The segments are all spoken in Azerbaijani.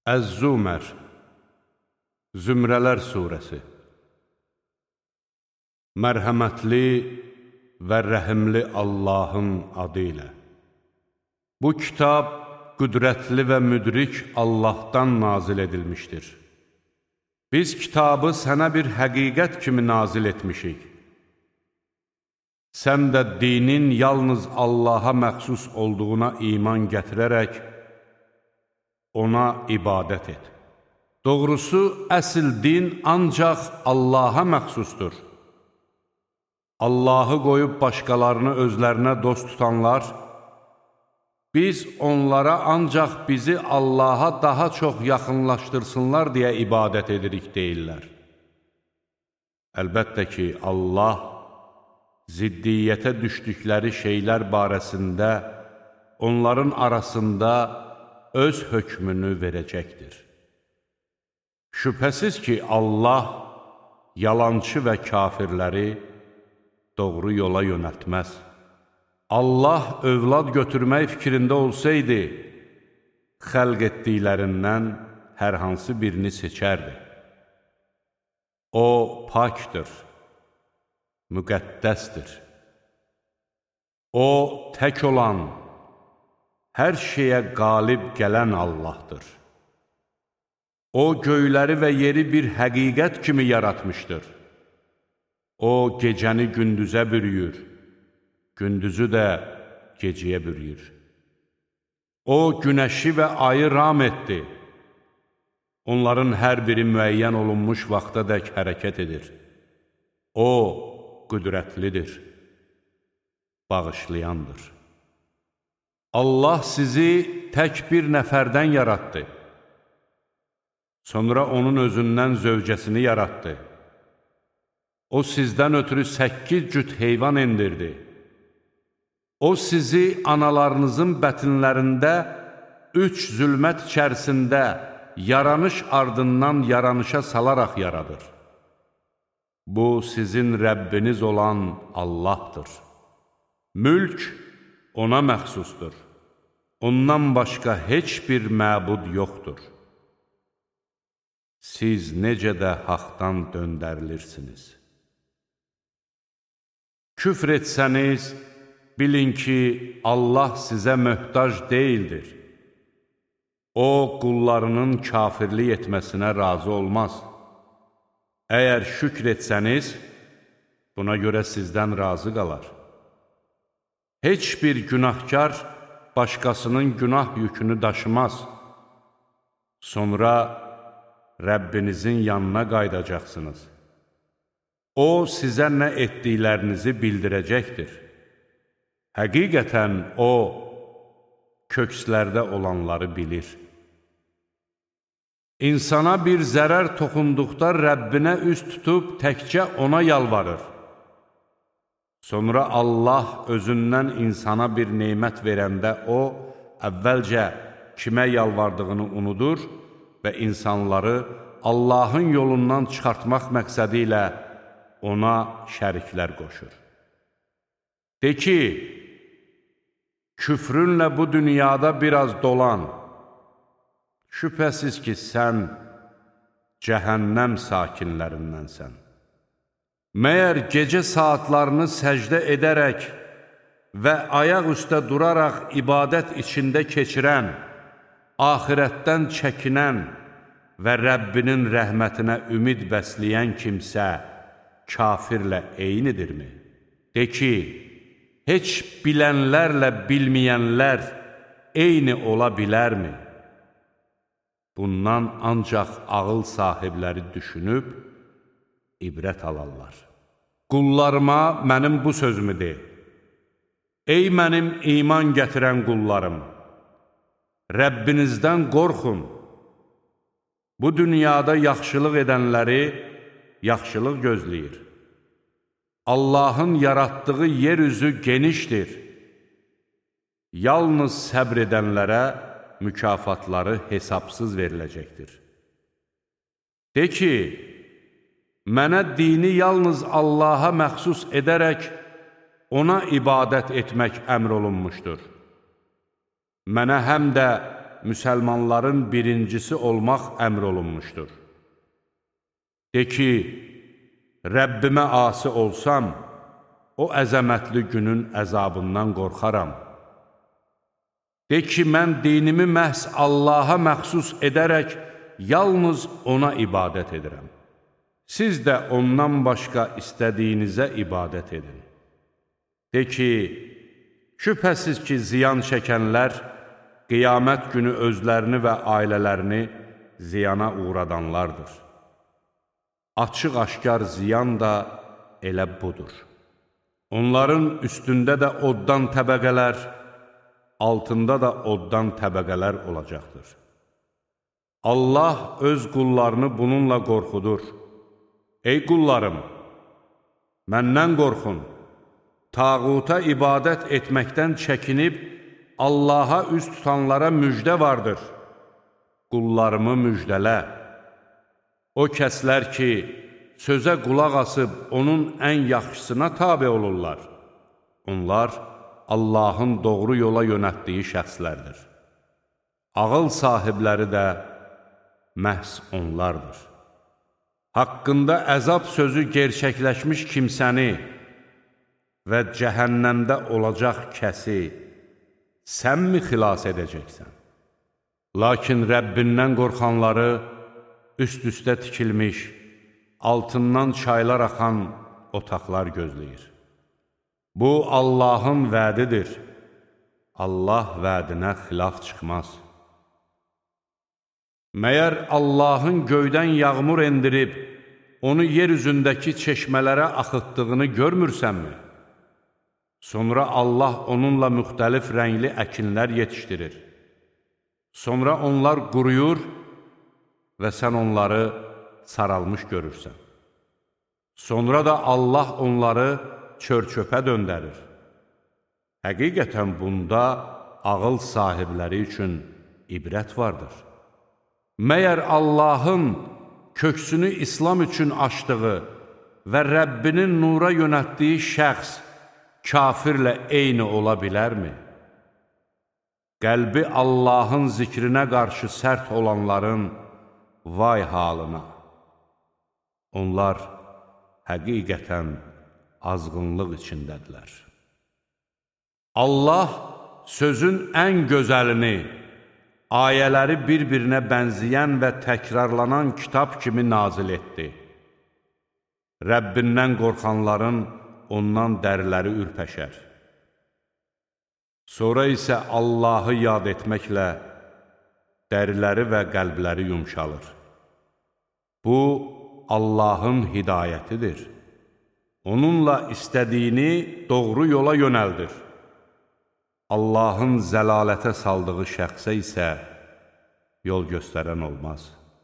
Əz-Zumər Zümrələr Suresi Mərhəmətli və rəhimli Allahın adı ilə. Bu kitab qüdrətli və müdrik Allahdan nazil edilmişdir. Biz kitabı sənə bir həqiqət kimi nazil etmişik. Sən də dinin yalnız Allaha məxsus olduğuna iman gətirərək, ona ibadət et. Doğrusu, əsl din ancaq Allaha məxsusdur. Allahı qoyub başqalarını özlərinə dost tutanlar, biz onlara ancaq bizi Allaha daha çox yaxınlaşdırsınlar deyə ibadət edirik deyirlər. Əlbəttə ki, Allah ziddiyyətə düşdükləri şeylər barəsində onların arasında öz hökmünü verəcəkdir. Şübhəsiz ki, Allah yalançı və kafirləri doğru yola yönəltməz. Allah övlad götürmək fikrində olsaydı, xəlq etdiklərindən hər hansı birini seçərdi. O, pakdır, müqəddəsdir. O, tək olan, hər şeyə qalib gələn Allahdır. O, göyləri və yeri bir həqiqət kimi yaratmışdır. O, gecəni gündüzə bürüyür, gündüzü də gecəyə bürüyür. O, günəşi və ayı ram etdi. Onların hər biri müəyyən olunmuş vaxtadək hərəkət edir. O, qüdrətlidir, bağışlayandır. Allah sizi tək bir nəfərdən yaratdı. Sonra onun özündən zövcəsini yaratdı. O sizdən ötürü 8 cüt heyvan endirdi. O sizi analarınızın bətinlərində 3 zülmət içərisində yaranış ardından yaranışa salaraq yaradır. Bu sizin Rəbbiniz olan Allahdır. Mülk ona məxsusdur. Ondan başqa heç bir məbud yoxdur. Siz necə də haqdan döndərilirsiniz. Küfr etsəniz, bilin ki, Allah sizə möhtac deyildir. O, qullarının kafirlik etməsinə razı olmaz. Əgər şükr etsəniz, buna görə sizdən razı qalar. Heç bir günahkar başqasının günah yükünü daşımaz. Sonra Rəbbinizin yanına qaydacaqsınız. O, sizə nə etdiklərinizi bildirəcəkdir. Həqiqətən O, kökslərdə olanları bilir. İnsana bir zərər toxunduqda Rəbbinə üz tutub təkcə ona yalvarır. Sonra Allah özündən insana bir neymət verəndə o, əvvəlcə kimə yalvardığını unudur və insanları Allahın yolundan çıxartmaq məqsədi ilə ona şəriklər qoşur. De ki, küfrünlə bu dünyada biraz dolan. Şübhəsiz ki, sən cəhənnəm sakinlərindənsən. Məyər gecə saatlarını səcdə edərək və ayaq üstə duraraq ibadət içində keçirən, axirətdən çəkinən və Rəbbinin rəhmətinə ümid bəsləyən kimsə kafirlə eynidirmi? De ki, heç bilənlərlə bilməyənlər eyni ola bilərmi? Bundan ancaq ağıl sahibləri düşünüb ibrət alarlar. Qullarıma mənim bu sözümü de. Ey mənim iman gətirən qullarım! Rəbbinizdən qorxun. Bu dünyada yaxşılıq edənləri yaxşılıq gözləyir. Allahın yaratdığı yeryüzü genişdir. Yalnız səbr edənlərə mükafatları hesabsız veriləcəkdir. De ki, mənə dini yalnız Allaha məxsus edərək ona ibadət etmək əmr olunmuşdur. Mənə həm də müsəlmanların birincisi olmaq əmr olunmuşdur. De ki, Rəbbimə asi olsam, o əzəmətli günün əzabından qorxaram. De ki, mən dinimi məhz Allaha məxsus edərək, yalnız ona ibadət edirəm. Siz də ondan başqa istədiyinizə ibadət edin. De ki, şübhəsiz ki, ziyan çəkənlər, qiyamət günü özlərini və ailələrini ziyana uğradanlardır. Açıq-aşkar ziyan da elə budur. Onların üstündə də oddan təbəqələr, altında da oddan təbəqələr olacaqdır. Allah öz qullarını bununla qorxudur. Ey qullarım, məndən qorxun, tağuta ibadət etməkdən çəkinib, Allaha üz tutanlara müjdə vardır. Qullarımı müjdələ. O kəslər ki, sözə qulaq asıb, onun ən yaxşısına tabe olurlar. Onlar, Allahın doğru yola yönətdiyi şəxslərdir. Ağıl sahibləri də məhz onlardır. Haqqında əzab sözü gerçəkləşmiş kimsəni və cəhənnəmdə olacaq kəsi sənmi xilas edəcəksən? Lakin Rəbbindən qorxanları üst-üstə tikilmiş, altından çaylar axan otaqlar gözləyir. Bu, Allahın vədidir. Allah vədinə xilaf çıxmaz. Məyər Allahın göydən yağmur endirib, onu yer üzündəki çeşmələrə axıtdığını görmürsənmi? Sonra Allah onunla müxtəlif rəngli əkinlər yetişdirir. Sonra onlar quruyur və sən onları saralmış görürsən. Sonra da Allah onları çör-çöpə döndərir. Həqiqətən bunda ağıl sahibləri üçün ibrət vardır. Məyər Allahın köksünü İslam üçün açdığı və Rəbbinin nura yönətdiyi şəxs kafirlə eyni ola bilərmi? Qəlbi Allahın zikrinə qarşı sərt olanların vay halına. Onlar həqiqətən azğınlıq içindədirlər. Allah sözün ən gözəlini, ayələri bir-birinə bənzəyən və təkrarlanan kitab kimi nazil etdi. Rəbbindən qorxanların ondan dəriləri ürpəşər. Sonra isə Allahı yad etməklə dəriləri və qəlbləri yumşalır. Bu, Allahın hidayətidir. Onunla istədiyini doğru yola yönəldir. Allahın zəlalətə saldığı şəxsə isə yol göstərən olmaz.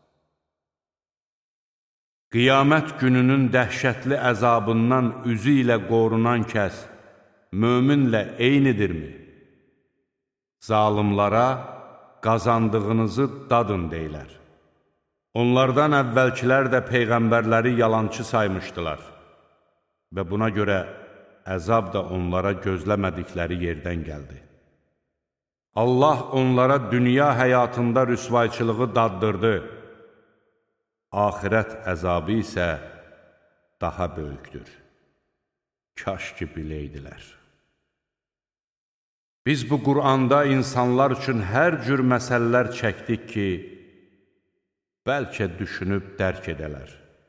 Qiyamət gününün dəhşətli əzabından üzü ilə qorunan kəs möminlə eynidirmi? Zalimlara qazandığınızı dadın deyilər. Onlardan əvvəlkilər də peyğəmbərləri yalançı saymışdılar və buna görə əzab da onlara gözləmədikləri yerdən gəldi. Allah onlara dünya həyatında rüsvayçılığı daddırdı. Axirət əzabı isə daha böyükdür. Kaş ki biləydilər. Biz bu Qur'anda insanlar üçün hər cür məsələlər çəkdik ki, bəlkə düşünüb dərk edələr.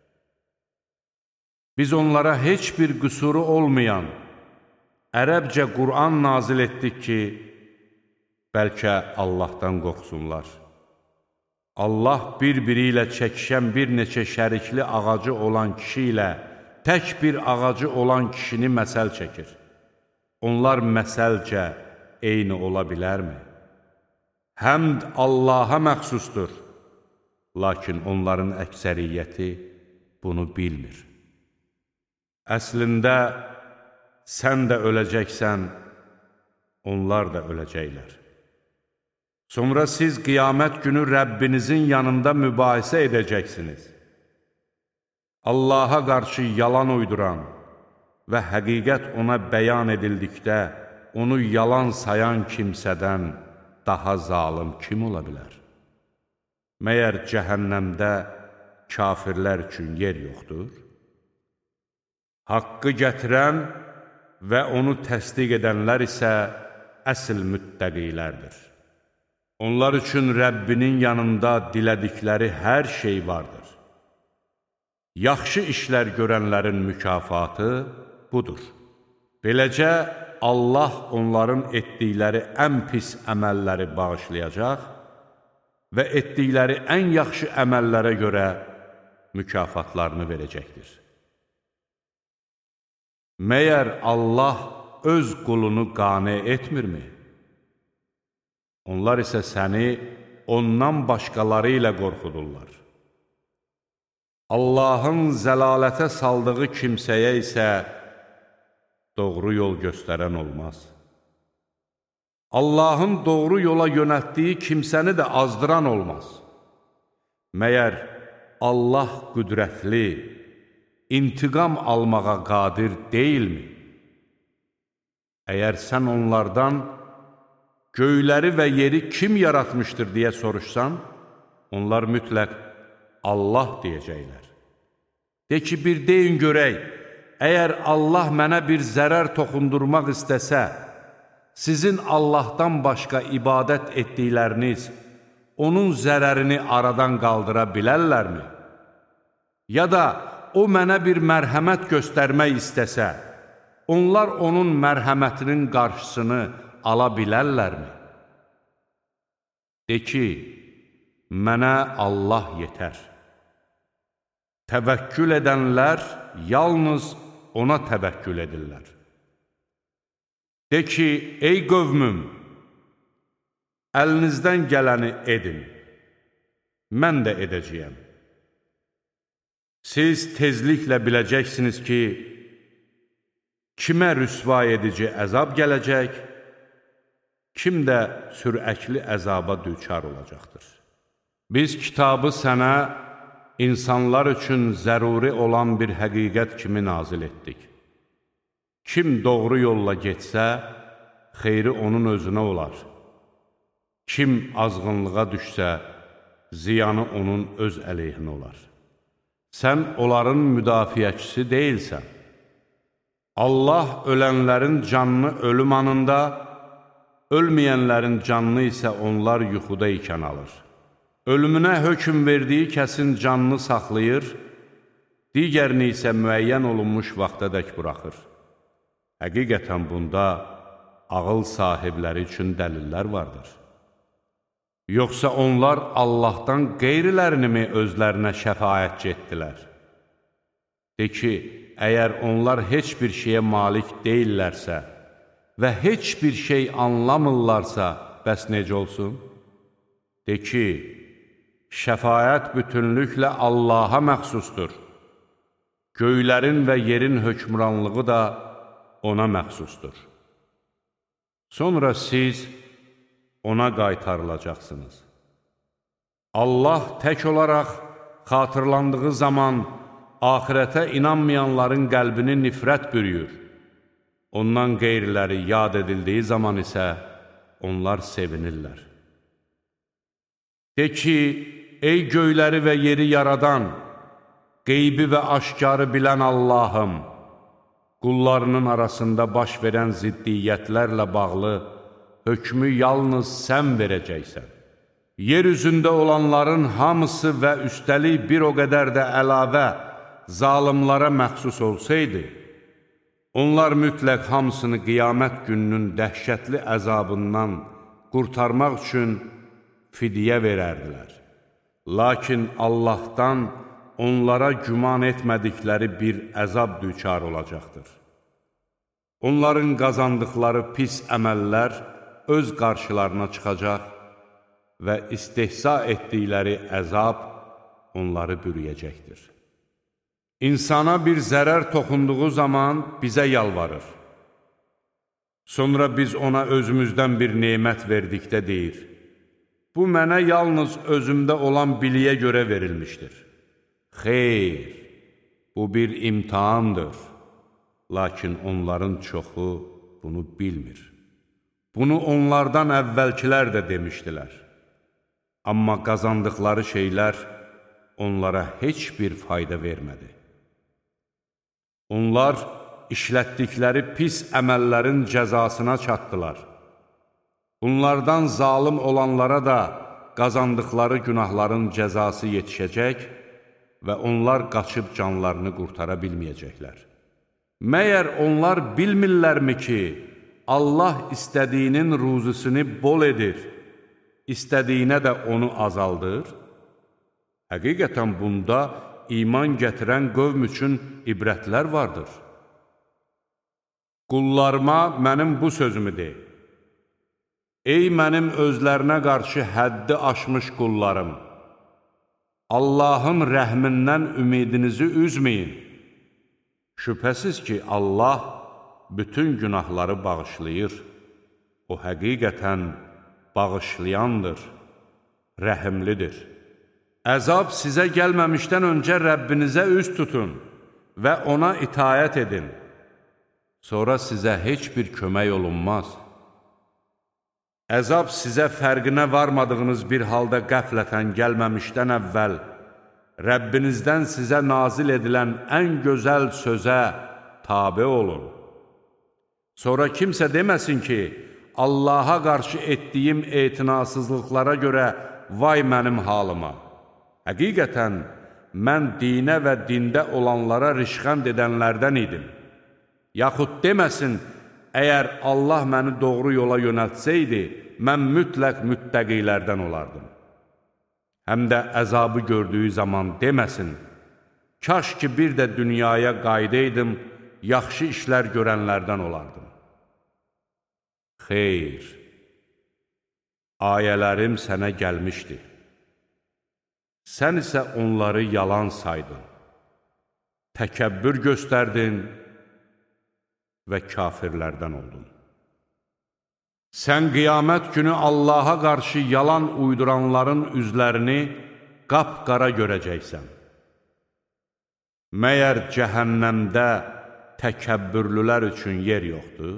Biz onlara heç bir qüsuru olmayan, ərəbcə Qur'an nazil etdik ki, bəlkə Allahdan qorxsunlar. Allah bir-biri ilə çəkişən bir neçə şərikli ağacı olan kişi ilə tək bir ağacı olan kişini məsəl çəkir. Onlar məsəlcə eyni ola bilərmi? Həmd Allaha məxsusdur, lakin onların əksəriyyəti bunu bilmir. Əslində, sən də öləcəksən, onlar da öləcəklər. Sonra siz qiyamət günü Rəbbinizin yanında mübahisə edəcəksiniz. Allaha qarşı yalan uyduran və həqiqət ona bəyan edildikdə, onu yalan sayan kimsədən daha zalım kim ola bilər? Məyər cəhənnəmdə kafirlər üçün yer yoxdur? Haqqı gətirən və onu təsdiq edənlər isə əsl müttəqilərdir. Onlar üçün Rəbbinin yanında dilədikləri hər şey vardır. Yaxşı işlər görənlərin mükafatı budur. Beləcə, Allah onların etdikləri ən pis əməlləri bağışlayacaq və etdikləri ən yaxşı əməllərə görə mükafatlarını verəcəkdir. Məyər Allah öz qulunu qane etmirmi? Onlar isə səni ondan başqaları ilə qorxudurlar. Allahın zəlalətə saldığı kimsəyə isə doğru yol göstərən olmaz. Allahın doğru yola yönəltdiyi kimsəni də azdıran olmaz. Məyər Allah qüdrətli, intiqam almağa qadir deyilmi? Əgər sən onlardan göyləri və yeri kim yaratmışdır deyə soruşsan, onlar mütləq Allah deyəcəklər. De ki, bir deyin görək, əgər Allah mənə bir zərər toxundurmaq istəsə, sizin Allahdan başqa ibadət etdikləriniz onun zərərini aradan qaldıra bilərlərmi? Ya da o mənə bir mərhəmət göstərmək istəsə, onlar onun mərhəmətinin qarşısını ala bilərlərmi? De ki, mənə Allah yetər. Təvəkkül edənlər yalnız ona təvəkkül edirlər. De ki, ey qövmüm, əlinizdən gələni edin, mən də edəcəyəm. Siz tezliklə biləcəksiniz ki, kimə rüsva edici əzab gələcək, kim də sürəkli əzaba düçar olacaqdır. Biz kitabı sənə insanlar üçün zəruri olan bir həqiqət kimi nazil etdik. Kim doğru yolla getsə, xeyri onun özünə olar. Kim azğınlığa düşsə, ziyanı onun öz əleyhinə olar. Sən onların müdafiəçisi deyilsən. Allah ölənlərin canını ölüm anında, ölməyənlərin canını isə onlar yuxuda ikən alır. Ölümünə hökm verdiyi kəsin canını saxlayır, digərini isə müəyyən olunmuş vaxtadək buraxır. Həqiqətən bunda ağıl sahibləri üçün dəlillər vardır. Yoxsa onlar Allahdan qeyrilərini mi özlərinə şəfaətçi etdilər? De ki, əgər onlar heç bir şeyə malik deyillərsə və heç bir şey anlamırlarsa, bəs necə olsun? De ki, şəfaət bütünlüklə Allaha məxsusdur. Göylərin və yerin hökmranlığı da ona məxsusdur. Sonra siz ona qaytarılacaqsınız. Allah tək olaraq xatırlandığı zaman axirətə inanmayanların qəlbini nifrət bürüyür. Ondan qeyriləri yad edildiyi zaman isə onlar sevinirlər. De ki, ey göyləri və yeri yaradan, qeybi və aşkarı bilən Allahım, qullarının arasında baş verən ziddiyyətlərlə bağlı hökmü yalnız sən verəcəksən. Yer üzündə olanların hamısı və üstəlik bir o qədər də əlavə zalimlara məxsus olsaydı, onlar mütləq hamısını qiyamət gününün dəhşətli əzabından qurtarmaq üçün fidyə verərdilər. Lakin Allahdan onlara güman etmədikləri bir əzab düçar olacaqdır. Onların qazandıqları pis əməllər öz qarşılarına çıxacaq və istehza etdikləri əzab onları bürüyəcəkdir. İnsana bir zərər toxunduğu zaman bizə yalvarır. Sonra biz ona özümüzdən bir nemət verdikdə deyir, bu mənə yalnız özümdə olan biliyə görə verilmişdir. Xeyr, bu bir imtihandır, lakin onların çoxu bunu bilmir. Bunu onlardan əvvəlkilər də demişdilər. Amma qazandıqları şeylər onlara heç bir fayda vermədi. Onlar işlətdikləri pis əməllərin cəzasına çatdılar. Bunlardan zalım olanlara da qazandıqları günahların cəzası yetişəcək və onlar qaçıb canlarını qurtara bilməyəcəklər. Məyər onlar bilmirlərmi ki, Allah istədiyinin ruzusunu bol edir, istədiyinə də onu azaldır? Həqiqətən bunda iman gətirən qövm üçün ibrətlər vardır. Qullarıma mənim bu sözümü de. Ey mənim özlərinə qarşı həddi aşmış qullarım! Allahın rəhmindən ümidinizi üzməyin. Şübhəsiz ki, Allah bütün günahları bağışlayır. O həqiqətən bağışlayandır, rəhimlidir. Əzab sizə gəlməmişdən öncə Rəbbinizə üz tutun və ona itayət edin. Sonra sizə heç bir kömək olunmaz. Əzab sizə fərqinə varmadığınız bir halda qəflətən gəlməmişdən əvvəl Rəbbinizdən sizə nazil edilən ən gözəl sözə tabe olun. Sonra kimsə deməsin ki, Allaha qarşı etdiyim etinasızlıqlara görə vay mənim halıma. Həqiqətən, mən dinə və dində olanlara rişxənd edənlərdən idim. Yaxud deməsin, əgər Allah məni doğru yola yönəltsəydi, mən mütləq müttəqilərdən olardım. Həm də əzabı gördüyü zaman deməsin, kaş ki bir də dünyaya qaydaydım, yaxşı işlər görənlərdən olardım. Xeyr, ayələrim sənə gəlmişdi. Sən isə onları yalan saydın, təkəbbür göstərdin və kafirlərdən oldun. Sən qiyamət günü Allaha qarşı yalan uyduranların üzlərini qapqara görəcəksən. Məyər cəhənnəmdə təkəbbürlülər üçün yer yoxdur?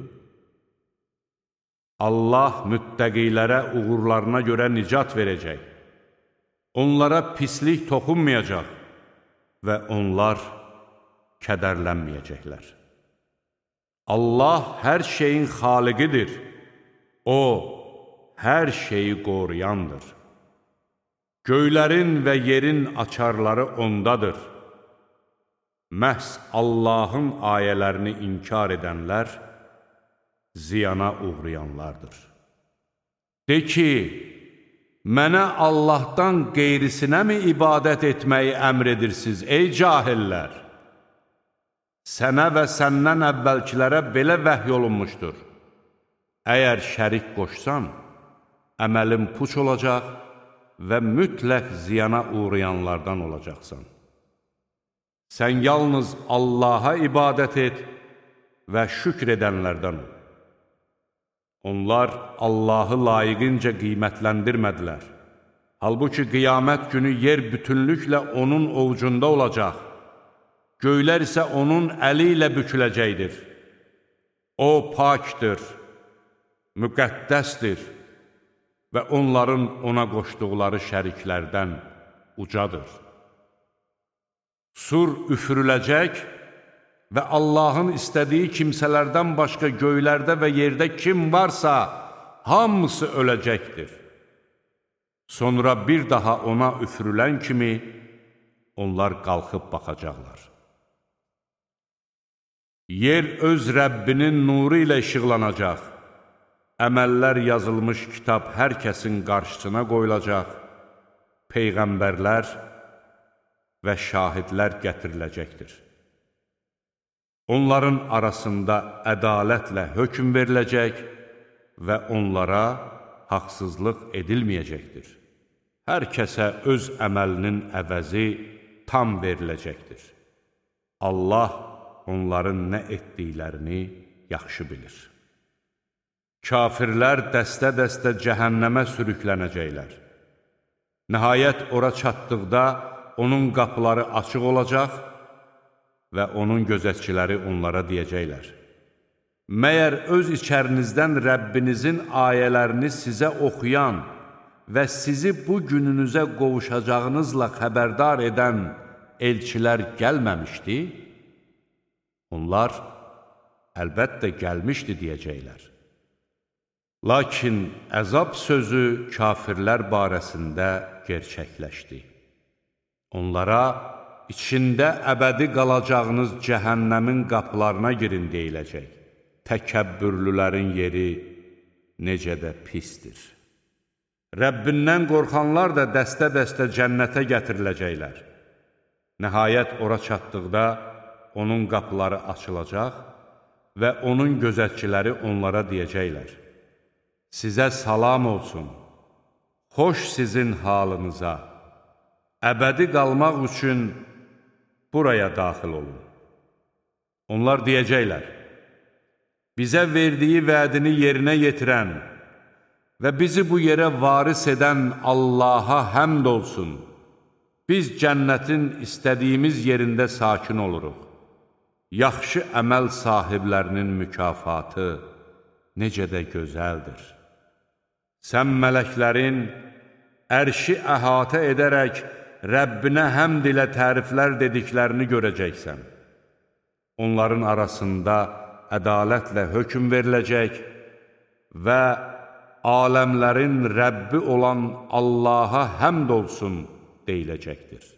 Allah müttəqilərə uğurlarına görə nicat verəcək. Onlara pislik toxunmayacaq və onlar kədərlənməyəcəklər. Allah hər şeyin xaliqidir. O, hər şeyi qoruyandır. Göylərin və yerin açarları ondadır. Məhz Allahın ayələrini inkar edənlər ziyana uğrayanlardır. De ki, mənə Allahdan qeyrisinə mi ibadət etməyi əmr edirsiniz, ey cahillər? Sənə və səndən əvvəlkilərə belə vəhy olunmuşdur. Əgər şərik qoşsan, əməlin puç olacaq və mütləq ziyana uğrayanlardan olacaqsan. Sən yalnız Allaha ibadət et və şükr edənlərdən ol. Onlar Allahı layiqincə qiymətləndirmədilər. Halbuki qiyamət günü yer bütünlüklə onun ovucunda olacaq. Göylər isə onun əli ilə büküləcəkdir. O pakdır, müqəddəsdir və onların ona qoşduqları şəriklərdən ucadır. Sur üfürüləcək və Allahın istədiyi kimsələrdən başqa göylərdə və yerdə kim varsa, hamısı öləcəkdir. Sonra bir daha ona üfürülən kimi onlar qalxıb baxacaqlar. Yer öz Rəbbinin nuru ilə işıqlanacaq. Əməllər yazılmış kitab hər kəsin qarşısına qoyulacaq, peyğəmbərlər və şahidlər gətiriləcəkdir. Onların arasında ədalətlə hökm veriləcək və onlara haqsızlıq edilməyəcəkdir. Hər kəsə öz əməlinin əvəzi tam veriləcəkdir. Allah onların nə etdiklərini yaxşı bilir. Kafirlər dəstə-dəstə cəhənnəmə sürüklənəcəklər. Nəhayət ora çatdıqda onun qapıları açıq olacaq və onun gözətçiləri onlara deyəcəklər: Məyər öz içərinizdən Rəbbinizin ayələrini sizə oxuyan və sizi bu gününüzə qovuşacağınızla xəbərdar edən elçilər gəlməmişdi? Onlar, əlbəttə gəlmişdi deyəcəklər. Lakin əzab sözü kafirlər barəsində gerçəkləşdi. Onlara, içində əbədi qalacağınız cəhənnəmin qapılarına girin deyiləcək. Təkəbbürlülərin yeri necə də pisdir. Rəbbindən qorxanlar da dəstə-dəstə cənnətə gətiriləcəklər. Nəhayət ora çatdıqda onun qapıları açılacaq və onun gözətçiləri onlara deyəcəklər: Sizə salam olsun, xoş sizin halınıza, əbədi qalmaq üçün buraya daxil olun. Onlar deyəcəklər: Bizə verdiyi vədini yerinə yetirən və bizi bu yerə varis edən Allaha həmd olsun. Biz cənnətin istədiyimiz yerində sakin oluruq. Yaxşı əməl sahiblərinin mükafatı necə də gözəldir. Sən mələklərin ərşi əhatə edərək Rəbbinə həmd ilə təriflər dediklərini görəcəksən. Onların arasında ədalətlə hökm veriləcək və aləmlərin Rəbbi olan Allaha həmd olsun deyiləcəkdir.